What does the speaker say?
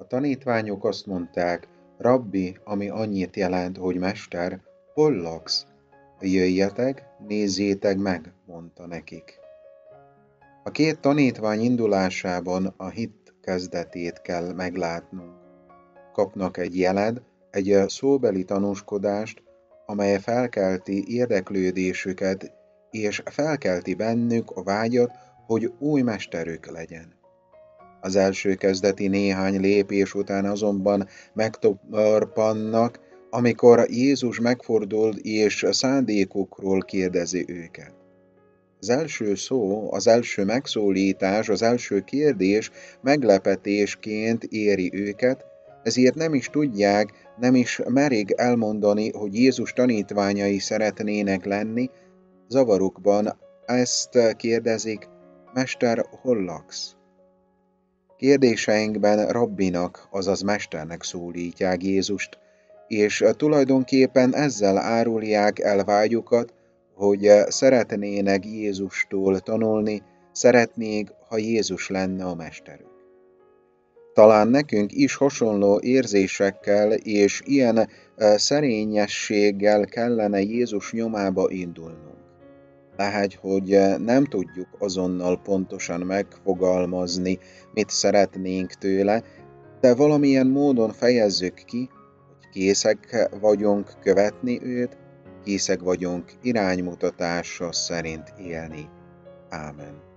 A tanítványok azt mondták: Rabbi, ami annyit jelent, hogy mester, hol laksz? Jöjjetek, nézzétek meg, mondta nekik. A két tanítvány indulásában a hit kezdetét kell meglátnunk. Kapnak egy jelet, egy szóbeli tanúskodást, amely felkelti érdeklődésüket, és felkelti bennük a vágyat, hogy új mesterük legyen. Az első kezdeti néhány lépés után azonban megtorpannak, amikor Jézus megfordul és szándékukról kérdezi őket. Az első szó, az első megszólítás, az első kérdés meglepetésként éri őket, ezért nem is tudják, nem is merik elmondani, hogy Jézus tanítványai szeretnének lenni. Zavarukban ezt kérdezik: Mester, hol laksz? Kérdéseinkben rabbinak, azaz mesternek szólítják Jézust, és tulajdonképpen ezzel árulják el vágyukat, hogy szeretnének Jézustól tanulni, szeretnék, ha Jézus lenne a mesterük. Talán nekünk is hasonló érzésekkel és ilyen szerényességgel kellene Jézus nyomába indulnunk. Lehet, hogy nem tudjuk azonnal pontosan megfogalmazni, mit szeretnénk tőle, de valamilyen módon fejezzük ki, hogy készek vagyunk követni őt, készek vagyunk iránymutatása szerint élni. Ámen.